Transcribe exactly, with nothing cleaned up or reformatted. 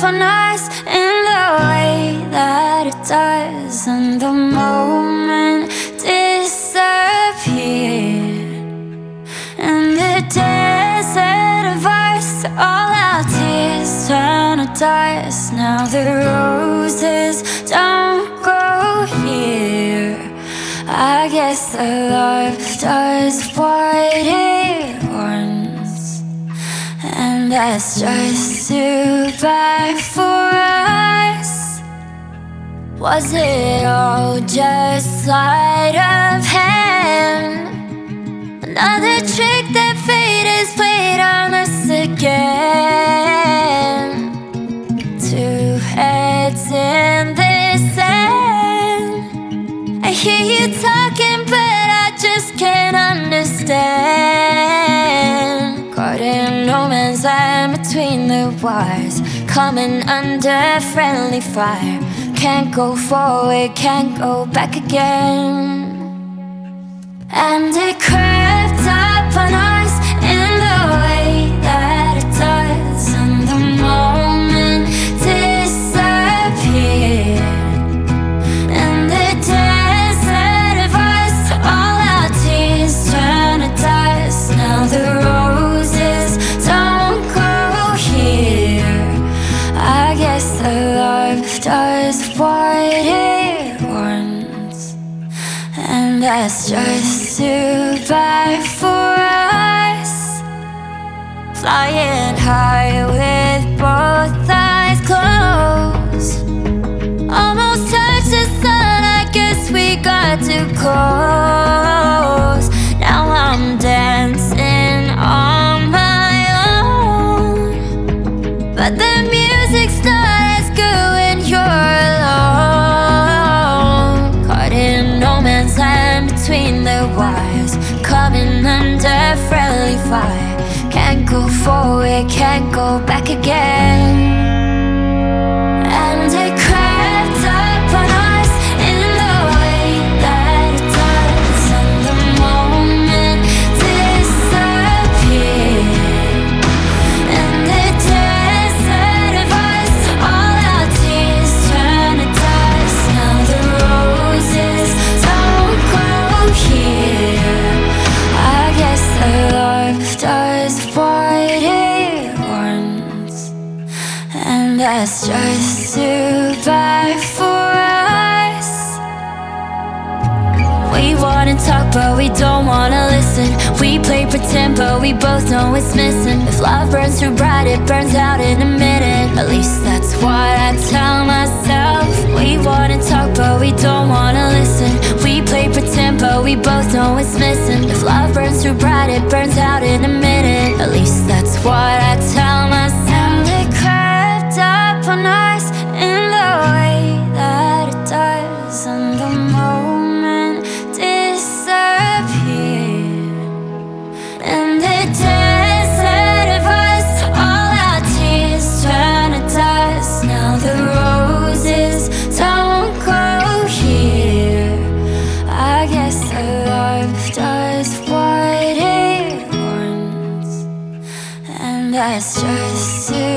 on us in the way that it does, and the moment disappeared, and the desert of us, all our tears turn to dust. Now the roses don't grow here. I guess the love does what it wants, and that's just too bad for us. Was it all just sleight of hand? Another trick that fate has played on us again. Two heads in the sand. I hear you talking, but I just can't understand. Caught in no man's land between the wires, coming under friendly fire. Can't go forward, can't go back again. And it crept up on us in the way that it does, and the moment disappeared, and the desert of us, all our tears turn to dust. Now the roses don't grow here. I guess the love does what it wants, and that's just too bad for us. Flying high with both eyes closed, almost touched the sun, I guess we got too close. Now I'm dancing on my own, but the music's not as good when you're alone. Caught in no man's land between the wires, coming under friendly fire. Can't go forward, can't go back again. And it crept up on us in the way that it does, and the moment disappeared, and the desert of us, all our tears turn to dust. Now the roses don't grow here. I guess the love does what it wants, and that's just too bad for us. We wanna talk but we don't wanna listen. We play pretend but we both know it's missing. If love burns too bright, it burns out in a minute. At least that's what I tell myself. We wanna talk but we don't wanna listen. We play pretend but we both know it's missing. If love burns too bright, it burns out in a minute. At least that's what I tell myself. And it crept up on us in the way that it does, and the moment disappeared, and the desert of us, all our tears turn to dust. Now the roses don't grow here. I guess the love does what it wants, and that's just too